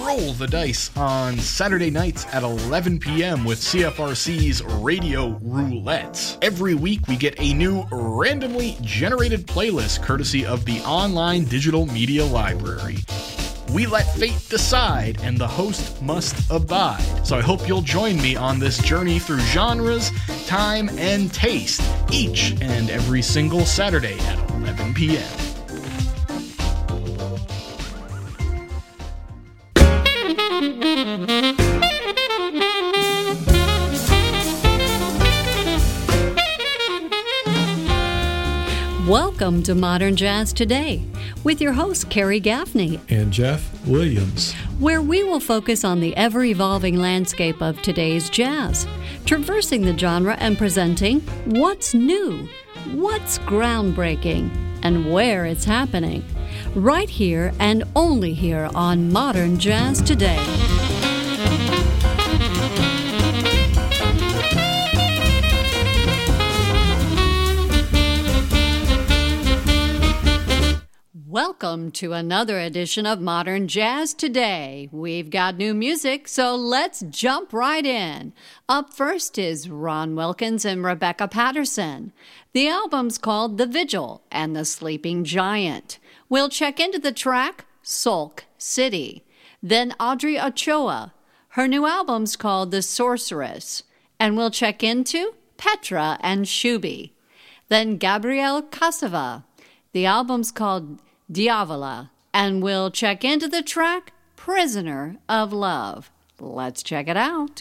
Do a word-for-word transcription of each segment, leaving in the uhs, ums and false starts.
roll the dice on Saturday nights at eleven p.m. with C F R C's Radio Roulette. Every week we get a new randomly generated playlist courtesy of the online digital media library. We let fate decide, and the host must abide. So I hope you'll join me on this journey through genres, time, and taste, each and every single Saturday at eleven p.m. Welcome to Modern Jazz Today with your host, Carrie Gaffney and Jeff Williams, where we will focus on the ever-evolving landscape of today's jazz, traversing the genre and presenting what's new, what's groundbreaking, and where it's happening, right here and only here on Modern Jazz Today. Welcome to another edition of Modern Jazz Today. We've got new music, so let's jump right in. Up first is Ron Wilkins and Rebecca Patterson. The album's called The Vigil and the Sleeping Giant. We'll check into the track Sulk City. Then Audrey Ochoa. Her new album's called The Sorceress. And we'll check into Petra and Shubi. Then Gabriel Casava. The album's called Diavola, and we'll check into the track Prisoner of Love. Let's check it out.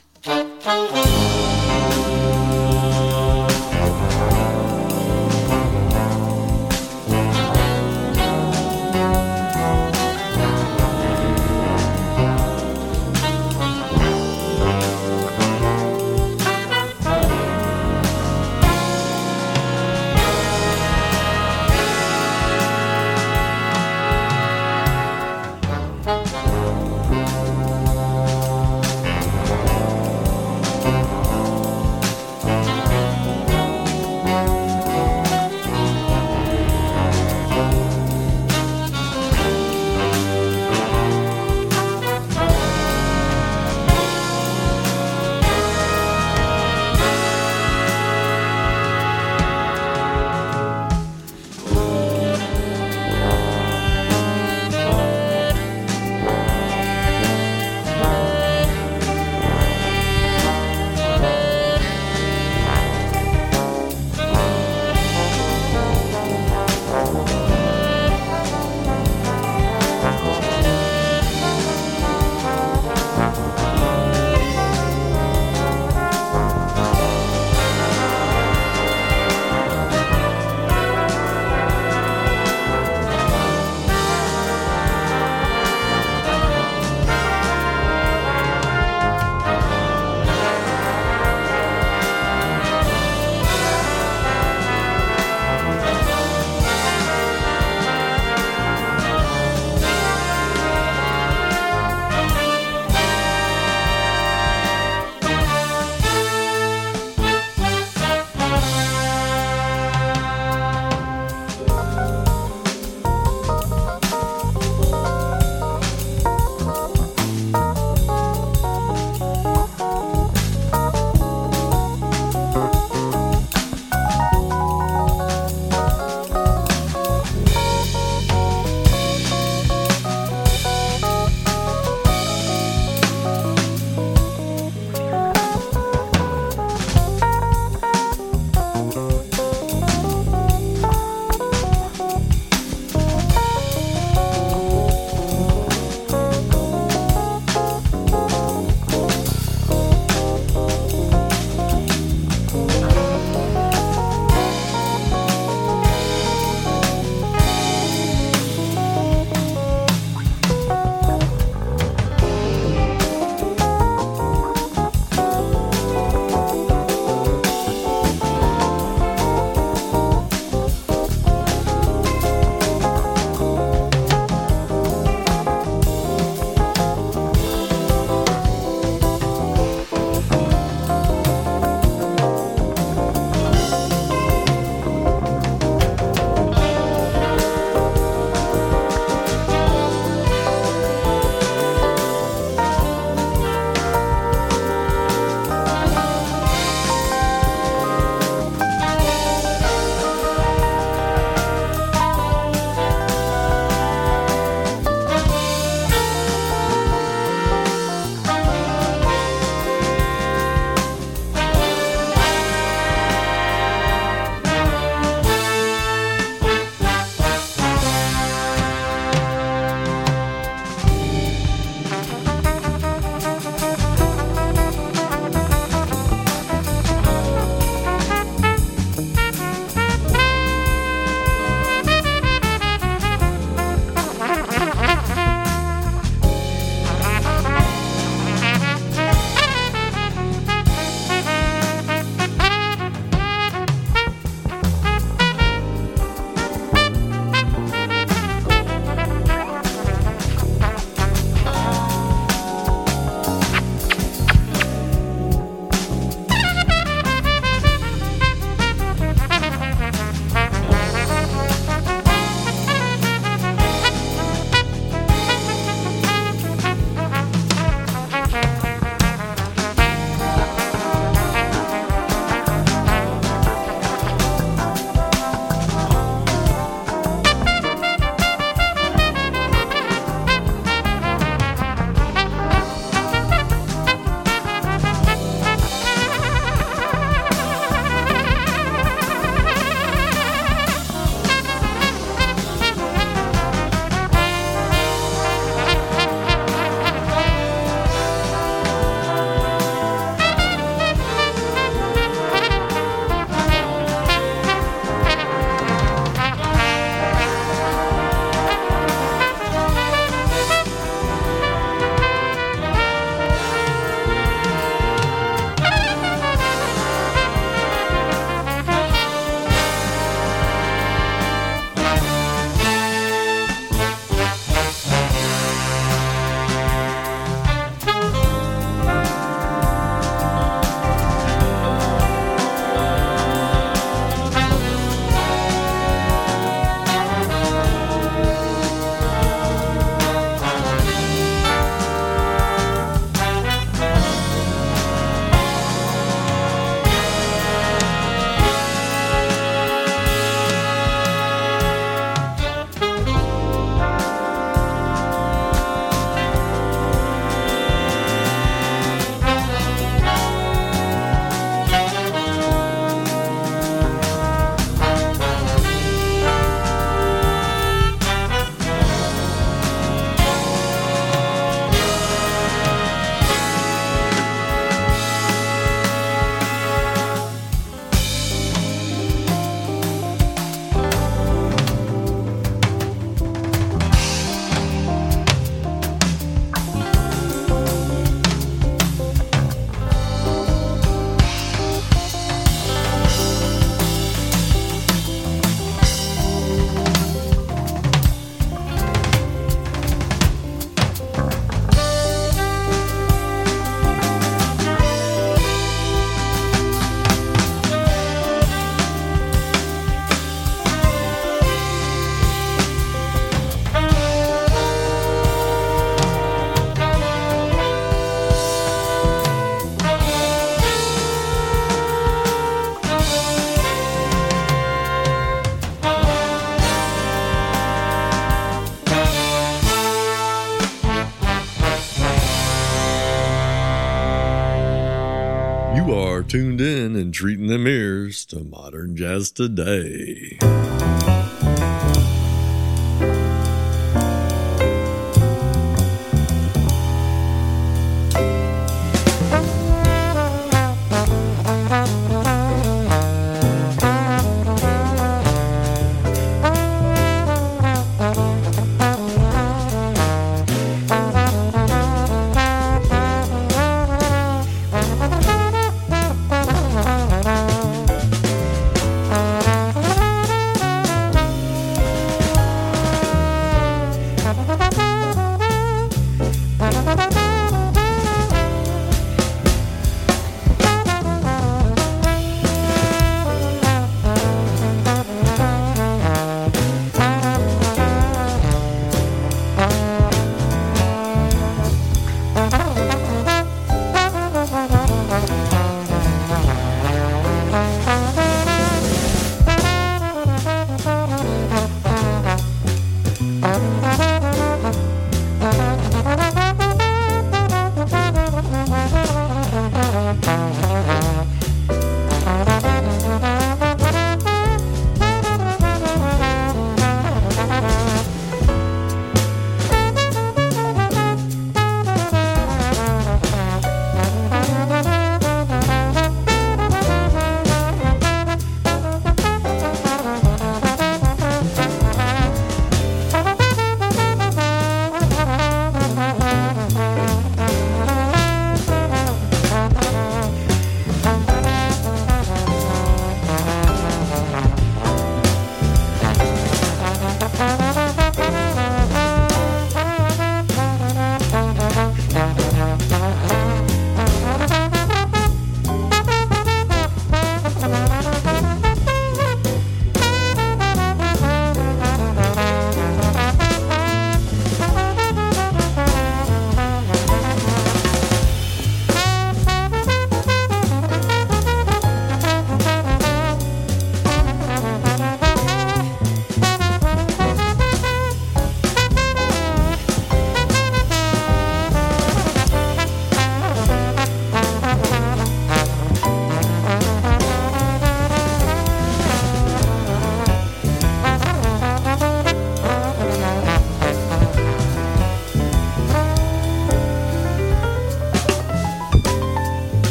You are tuned in and treating them ears to Modern Jazz Today.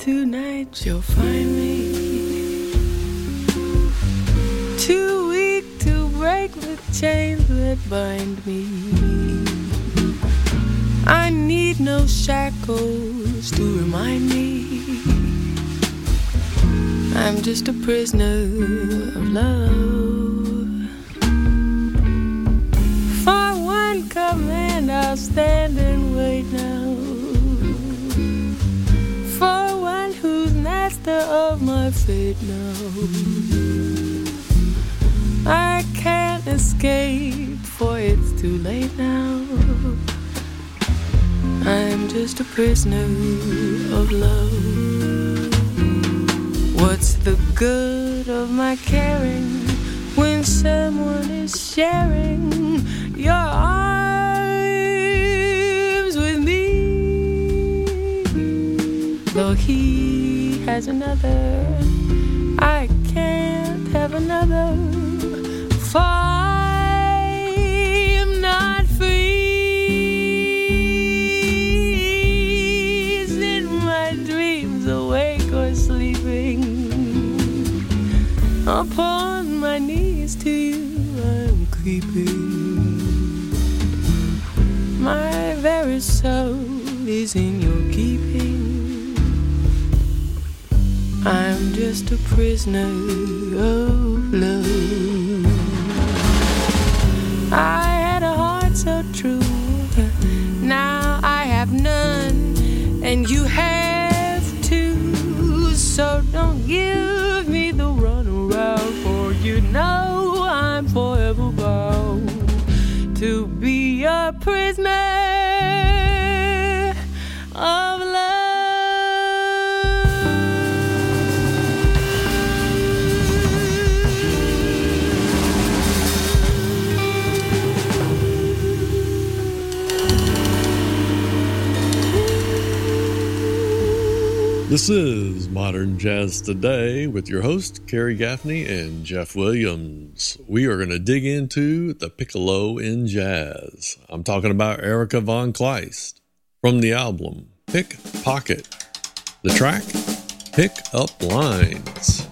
tonight you'll find me too weak to break the chains that bind me. I need no shackles to remind me I'm just a prisoner of love. For one command I'll stand and wait now, for one who's master of my fate now. I can't escape, for it's too late now. I'm just a prisoner of love. What's the good of my caring when someone is sharing your arms with me? Though he has another, I can't have another, for I'm not free. Is in my dreams, awake or sleeping, upon my knees to you I'm creeping. My very soul is in your keeping. I'm just a prisoner of love. I had a heart so true, now I have none, and you have too. So don't give me the runaround, for you know I'm forever bound to be a prisoner of love. This is Modern Jazz Today with your host, Kerry Gaffney and Jeff Williams. We are going to dig into the piccolo in jazz. I'm talking about Erika von Kleist from the album Pick Pocket. The track, Pick Up Lines.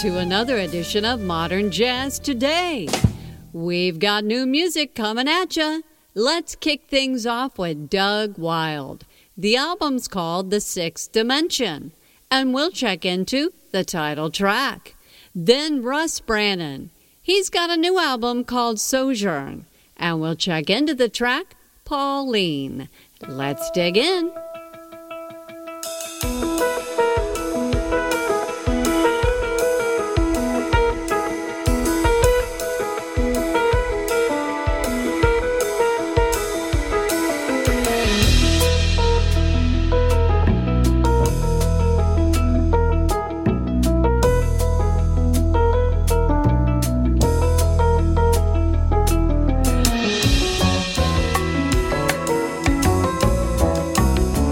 to another edition of Modern Jazz Today. We've got new music coming at ya. Let's kick things off with Doug Wilde. The album's called The Sixth Dimension, and we'll check into the title track. Then Russ Brannan. He's got a new album called Sojourn, and we'll check into the track Pauline. Let's dig in. Thank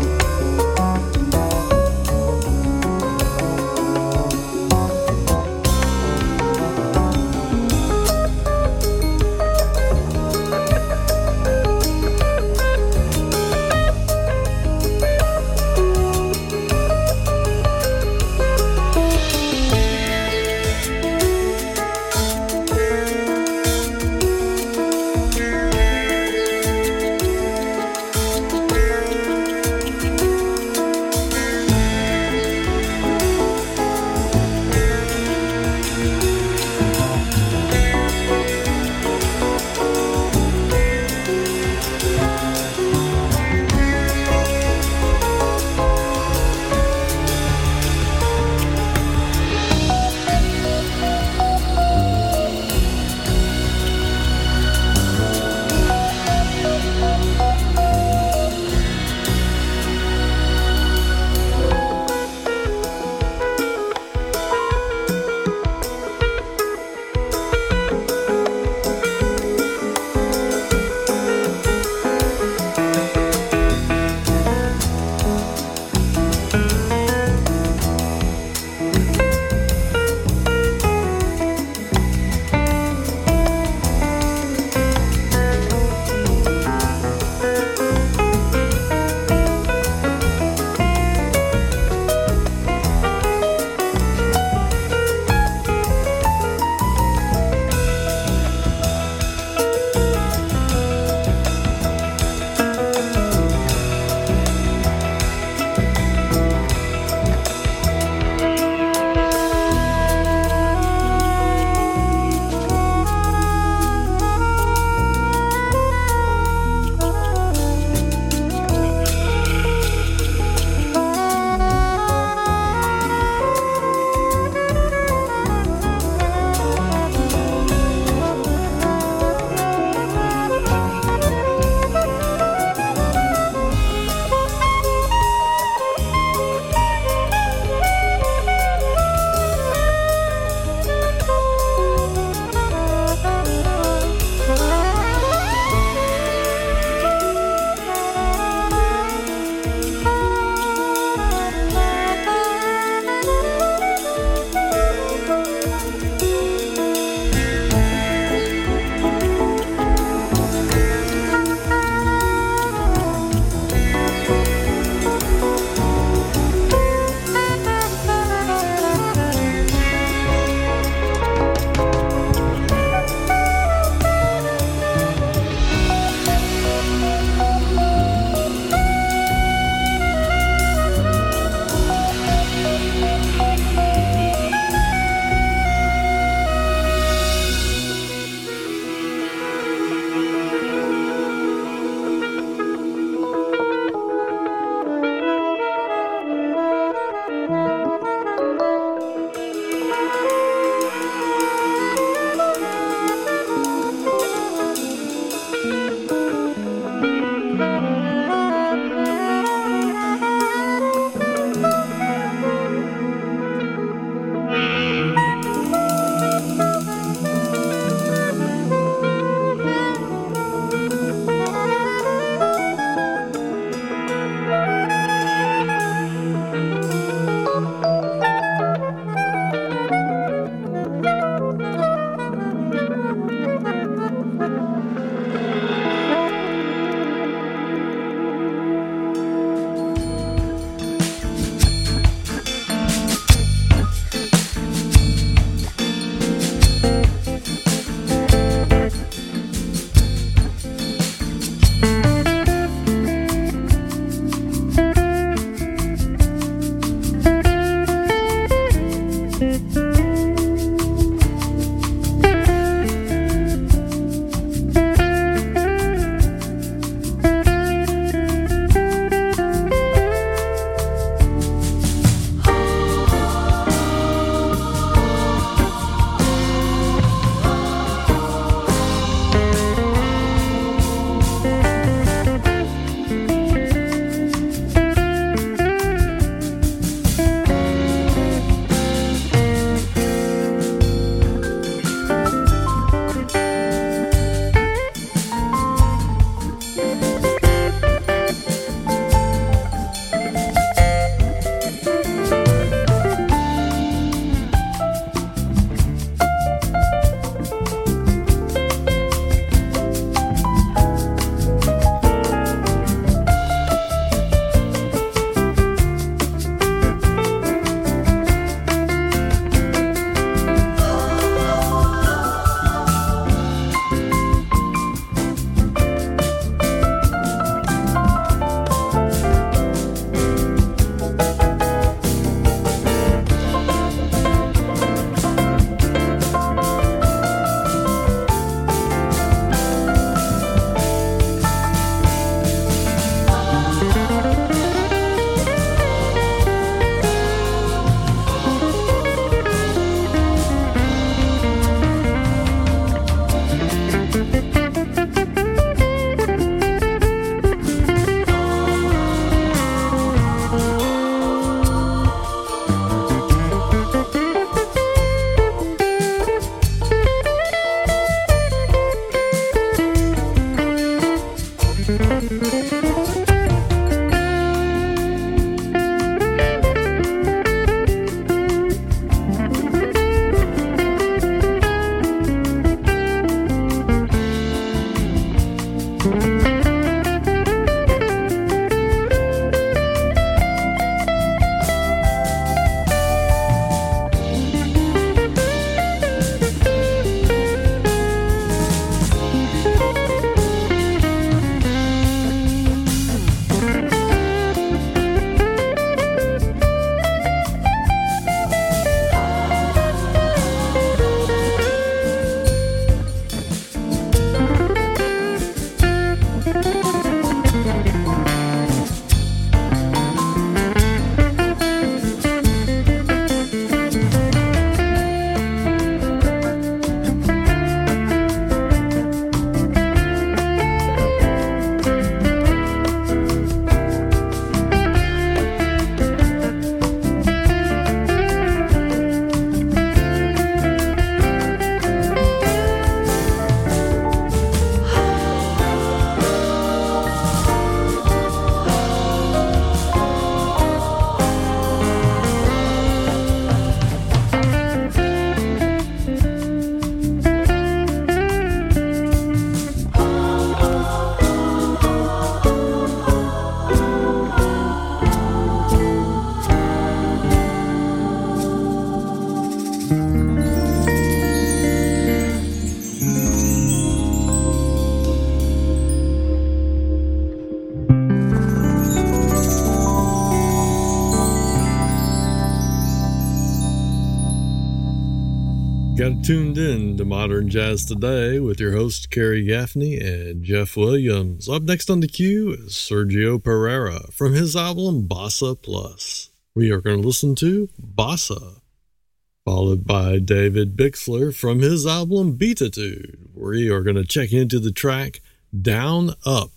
tuned in to Modern Jazz Today with your hosts Kerry Gaffney and Jeff Williams. Up next on the queue is Sergio Pereira from his album Bossa Plus. We are going to listen to Bossa, followed by David Bixler from his album Beatitude. We are going to check into the track Down Up.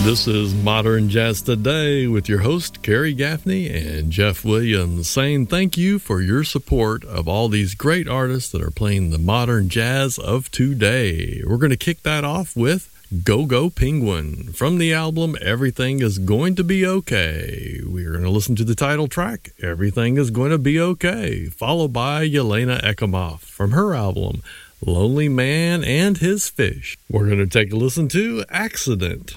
This is Modern Jazz Today with your host, Kerry Gaffney and Jeff Williams, saying thank you for your support of all these great artists that are playing the modern jazz of today. We're going to kick that off with Go Go Penguin from the album Everything Is Going to Be Okay. We're going to listen to the title track, Everything Is Going to Be Okay, followed by Yelena Ekimov from her album Lonely Man and His Fish. We're going to take a listen to Accident.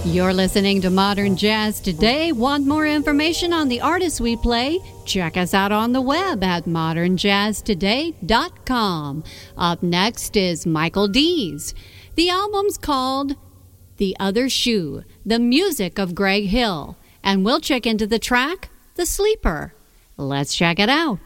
You're listening to Modern Jazz Today. Want more information on the artists we play? Check us out on the web at modern jazz today dot com. Up next is Michael Dees. The album's called The Other Shoe, the music of Greg Hill. And we'll check into the track, The Sleeper. Let's check it out.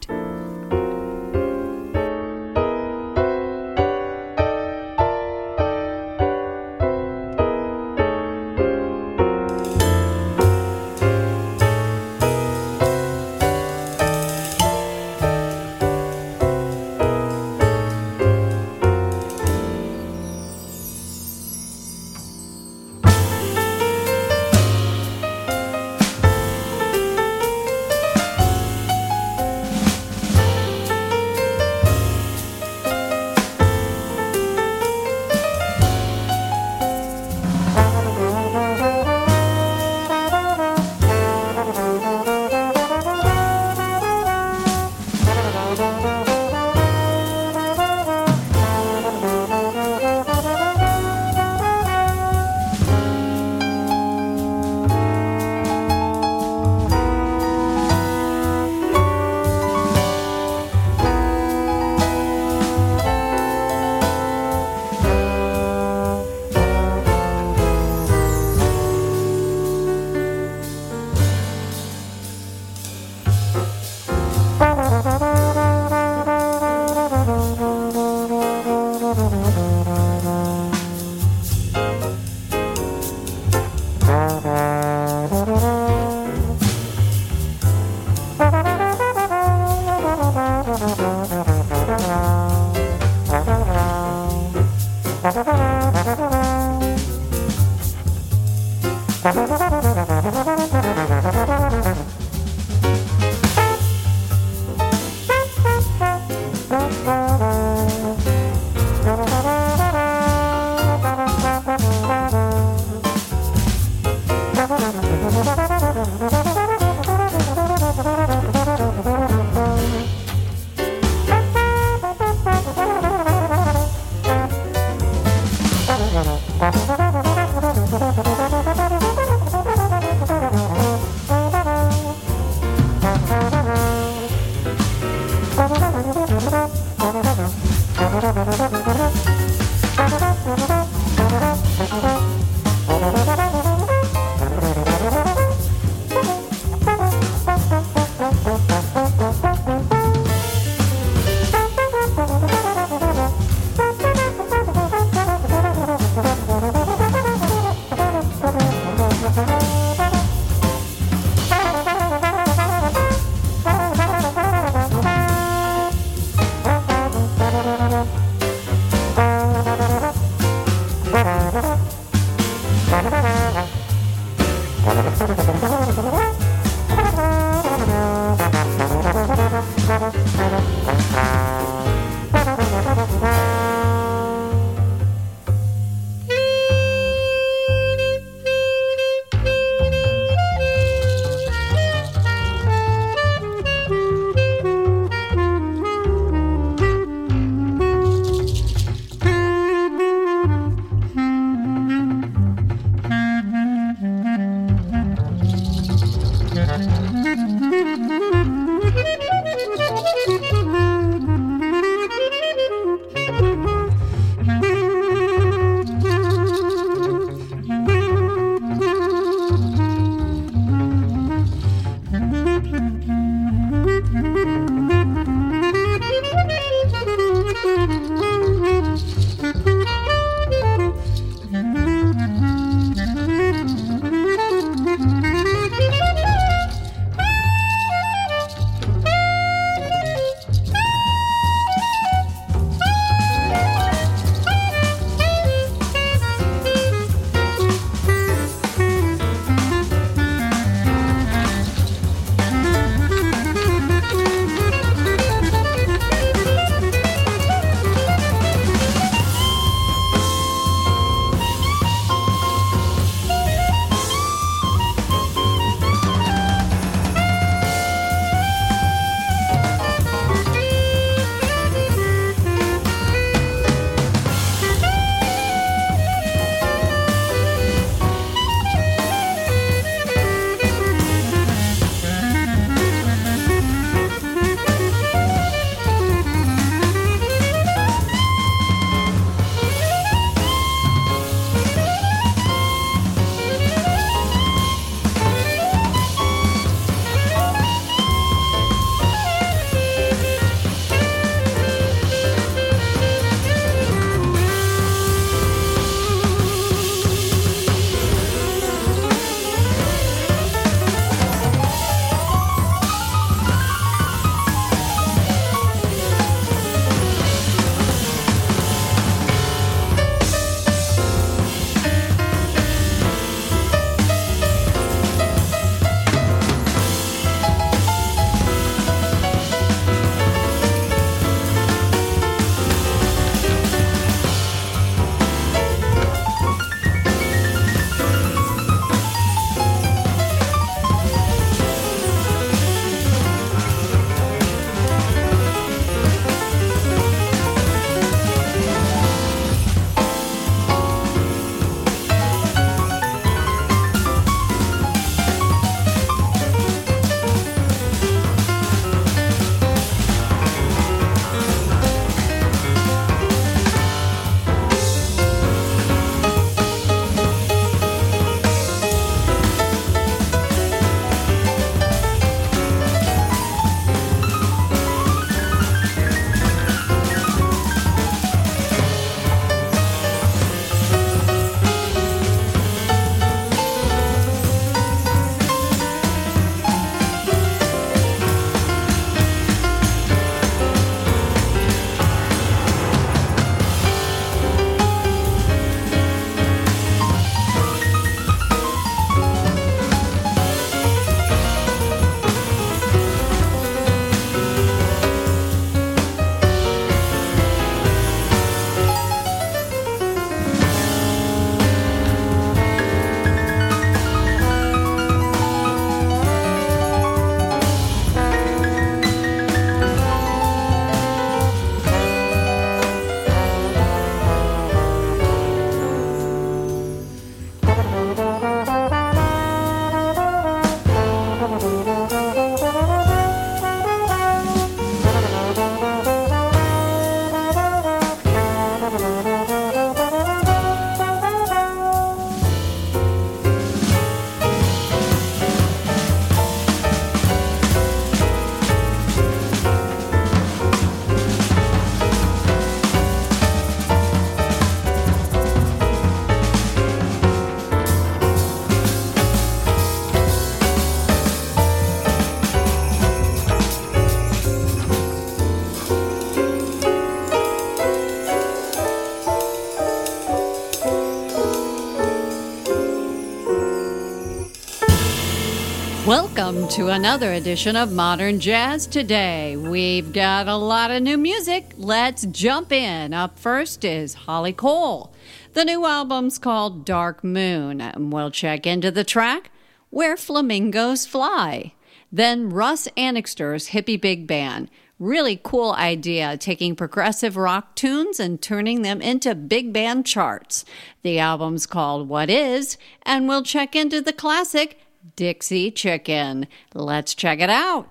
Welcome to another edition of Modern Jazz Today. We've got a lot of new music. Let's jump in. Up first is Holly Cole. The new album's called Dark Moon. We'll check into the track Where Flamingos Fly. Then Russ Annixter's Hippie Big Band. Really cool idea, taking progressive rock tunes and turning them into big band charts. The album's called What Is, and we'll check into the classic Dixie Chicken. Let's check it out.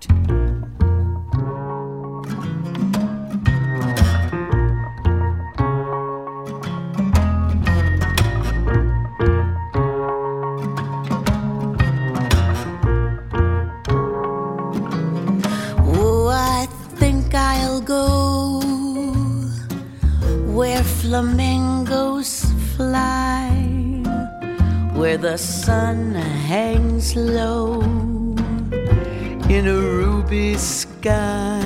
Oh, I think I'll go where flamingos fly, where the sun hangs low in a ruby sky,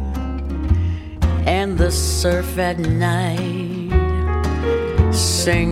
and the surf at night sing